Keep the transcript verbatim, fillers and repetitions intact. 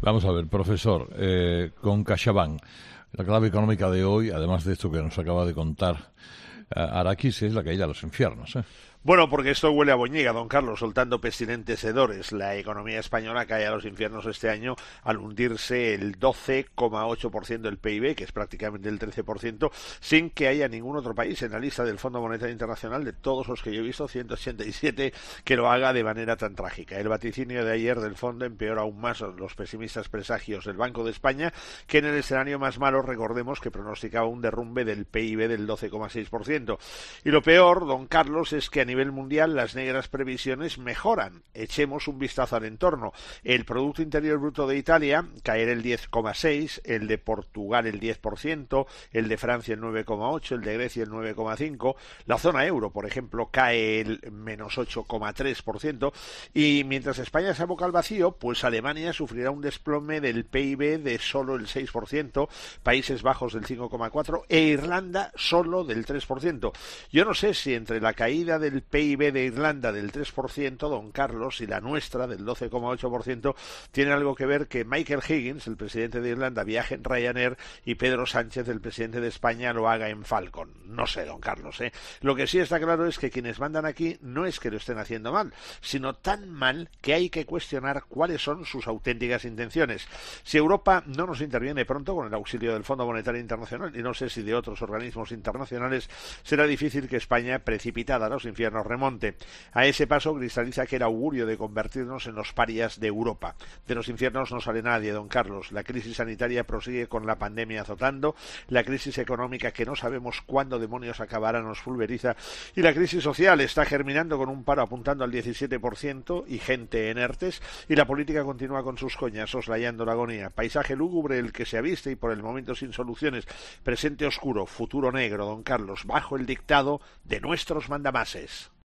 Vamos a ver, profesor, eh, con CaixaBank, la clave económica de hoy, además de esto que nos acaba de contar eh, Arakis, es la caída a los infiernos, ¿eh? Bueno, porque esto huele a boñiga, don Carlos, soltando pestilentes hedores. La economía española cae a los infiernos este año al hundirse el doce coma ocho por ciento del P I B, que es prácticamente el trece por ciento, sin que haya ningún otro país en la lista del Fondo Monetario Internacional, de todos los que yo he visto, ciento ochenta y siete, que lo haga de manera tan trágica. El vaticinio de ayer del fondo empeora aún más los pesimistas presagios del Banco de España, que en el escenario más malo, recordemos que pronosticaba un derrumbe del P I B del doce coma seis por ciento. Y lo peor, don Carlos, es que a nivel A nivel mundial las negras previsiones mejoran. Echemos un vistazo al entorno. El Producto Interior Bruto de Italia caerá el diez coma seis por ciento, el de Portugal el diez por ciento, el de Francia el nueve coma ocho por ciento, el de Grecia el nueve coma cinco por ciento, la zona euro, por ejemplo, cae el menos ocho coma tres por ciento, y mientras España se aboca al vacío, pues Alemania sufrirá un desplome del P I B de solo el seis por ciento, Países Bajos del cinco coma cuatro por ciento e Irlanda solo del tres por ciento. Yo no sé si entre la caída del P I B de Irlanda del tres por ciento, don Carlos, y la nuestra del doce coma ocho por ciento, tiene algo que ver que Michael Higgins, el presidente de Irlanda, viaje en Ryanair y Pedro Sánchez, el presidente de España, lo haga en Falcon. No sé, don Carlos, ¿eh? Lo que sí está claro es que quienes mandan aquí no es que lo estén haciendo mal, sino tan mal que hay que cuestionar cuáles son sus auténticas intenciones. Si Europa no nos interviene pronto con el auxilio del Fondo Monetario Internacional, y no sé si de otros organismos internacionales, será difícil que España, precipitada a los infiernos, remonte. A ese paso cristaliza que era augurio de convertirnos en los parias de Europa. De los infiernos no sale nadie, don Carlos. La crisis sanitaria prosigue con la pandemia azotando, la crisis económica que no sabemos cuándo demonios acabará nos pulveriza, y la crisis social está germinando con un paro apuntando al diecisiete por ciento y gente en ERTES, y la política continúa con sus coñas soslayando la agonía. Paisaje lúgubre el que se aviste y por el momento sin soluciones. Presente oscuro, futuro negro, don Carlos, bajo el dictado de nuestros mandamases.